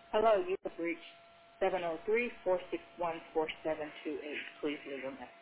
Hello, you have reached 703-461-4728. Please leave a message.